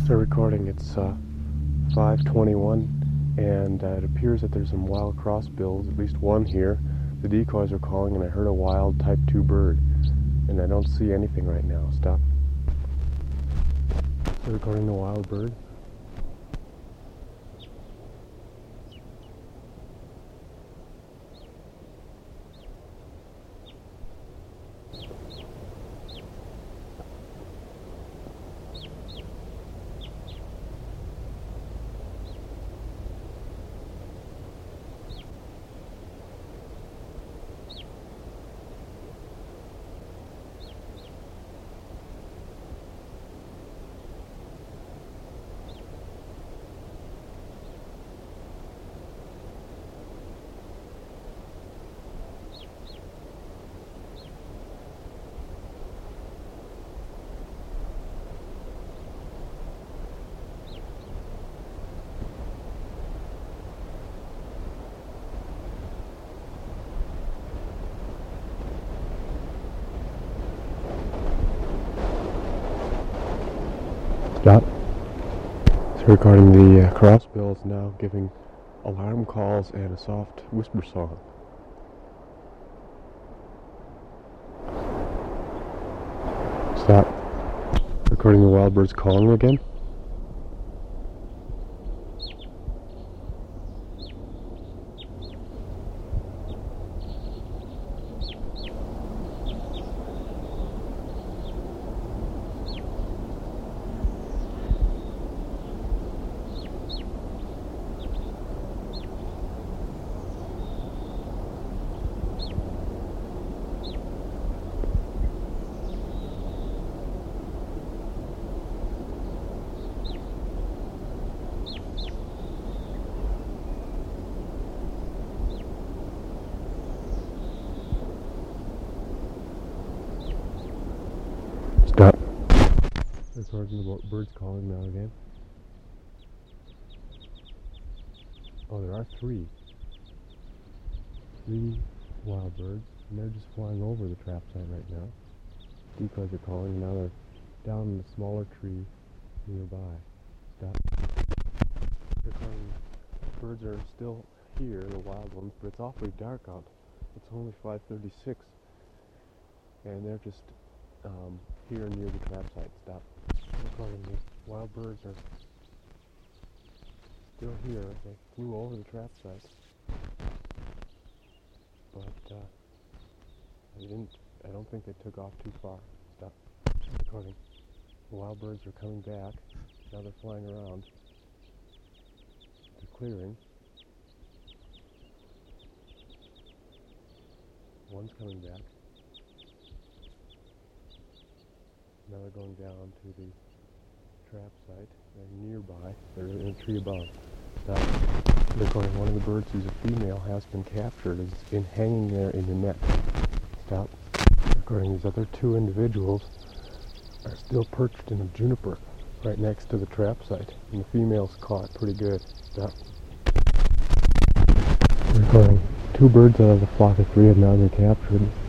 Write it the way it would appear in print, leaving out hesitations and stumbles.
Start recording. It's 5:21, and it appears that there's some wild crossbills, at least one here. The decoys are calling, and I heard a wild Type 2 bird, and I don't see anything right now. Stop. Start recording the wild bird. Stop. It's recording the crossbills now, giving alarm calls and a soft whisper song. Stop. Recording the wild birds calling again. Stop. Recording the birds calling now again. Oh, there are three wild birds, and they're just flying over the trap site right now. Decoys are calling, and now they're down in the smaller tree nearby. Stop. Recording. Birds are still here, the wild ones, but it's awfully dark out. It's only 5:36, and they're just here near the trap site. Stop. Recording. The wild birds are still here. They flew over the trap site, but I don't think they took off too far. Stop. Recording. The wild birds are coming back. Now they're flying around the clearing. One's coming back. Now they're going down to the trap site. They're nearby. They're in a tree above. Stop. Recording. One of the birds, who's a female, has been captured. Is hanging there in the net. Stop. Recording. These other two individuals are still perched in a juniper right next to the trap site, and the female's caught pretty good. Stop. Recording. Two birds out of the flock of three have now been captured.